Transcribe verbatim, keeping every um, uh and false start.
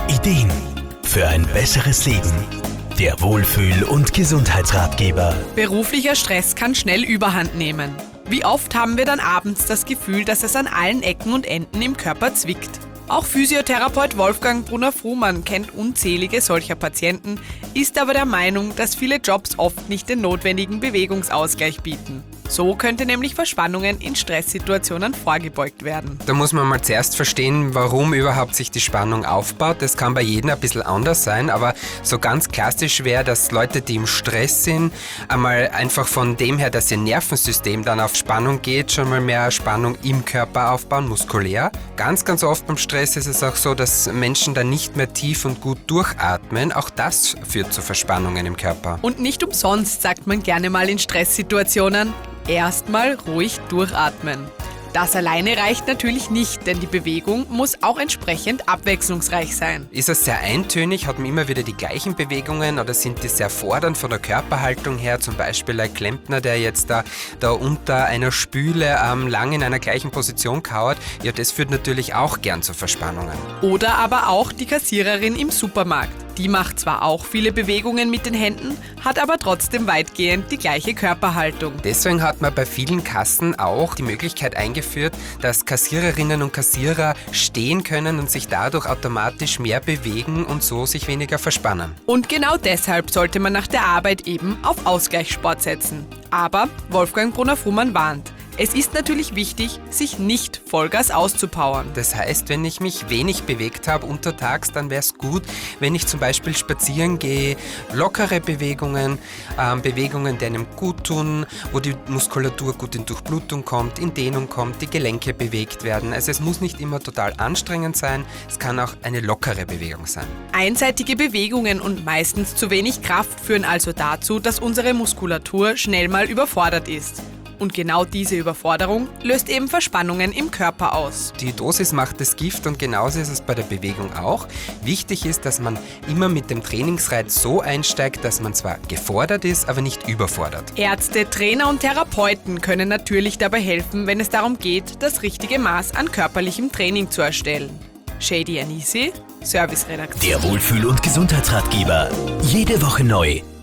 Ideen für ein besseres Leben. Der Wohlfühl- und Gesundheitsratgeber. Beruflicher Stress kann schnell Überhand nehmen. Wie oft haben wir dann abends das Gefühl, dass es an allen Ecken und Enden im Körper zwickt? Auch Physiotherapeut Wolfgang Brunner-Frumann kennt unzählige solcher Patienten, ist aber der Meinung, dass viele Jobs oft nicht den notwendigen Bewegungsausgleich bieten. So könnte nämlich Verspannungen in Stresssituationen vorgebeugt werden. Da muss man mal zuerst verstehen, warum überhaupt sich die Spannung aufbaut. Das kann bei jedem ein bisschen anders sein, aber so ganz klassisch wäre, dass Leute, die im Stress sind, einmal einfach von dem her, dass ihr Nervensystem dann auf Spannung geht, schon mal mehr Spannung im Körper aufbauen, muskulär. Ganz, ganz oft beim Stress ist es auch so, dass Menschen dann nicht mehr tief und gut durchatmen. Auch das führt zu Verspannungen im Körper. Und nicht umsonst sagt man gerne mal in Stresssituationen, erstmal ruhig durchatmen. Das alleine reicht natürlich nicht, denn die Bewegung muss auch entsprechend abwechslungsreich sein. Ist es sehr eintönig, hat man immer wieder die gleichen Bewegungen oder sind die sehr fordernd von der Körperhaltung her? Zum Beispiel ein Klempner, der jetzt da, da unter einer Spüle ähm, lang in einer gleichen Position kauert. Ja, das führt natürlich auch gern zu Verspannungen. Oder aber auch die Kassiererin im Supermarkt. Die macht zwar auch viele Bewegungen mit den Händen, hat aber trotzdem weitgehend die gleiche Körperhaltung. Deswegen hat man bei vielen Kassen auch die Möglichkeit eingeführt, dass Kassiererinnen und Kassierer stehen können und sich dadurch automatisch mehr bewegen und so sich weniger verspannen. Und genau deshalb sollte man nach der Arbeit eben auf Ausgleichssport setzen. Aber Wolfgang Brunner-Frumann warnt. Es ist natürlich wichtig, sich nicht Vollgas auszupowern. Das heißt, wenn ich mich wenig bewegt habe untertags, dann wäre es gut, wenn ich zum Beispiel spazieren gehe, lockere Bewegungen, ähm, Bewegungen, die einem gut tun, wo die Muskulatur gut in Durchblutung kommt, in Dehnung kommt, die Gelenke bewegt werden. Also es muss nicht immer total anstrengend sein, es kann auch eine lockere Bewegung sein. Einseitige Bewegungen und meistens zu wenig Kraft führen also dazu, dass unsere Muskulatur schnell mal überfordert ist. Und genau diese Überforderung löst eben Verspannungen im Körper aus. Die Dosis macht das Gift und genauso ist es bei der Bewegung auch. Wichtig ist, dass man immer mit dem Trainingsreiz so einsteigt, dass man zwar gefordert ist, aber nicht überfordert. Ärzte, Trainer und Therapeuten können natürlich dabei helfen, wenn es darum geht, das richtige Maß an körperlichem Training zu erstellen. Shady Anisi, Serviceredaktion. Der Wohlfühl- und Gesundheitsratgeber. Jede Woche neu.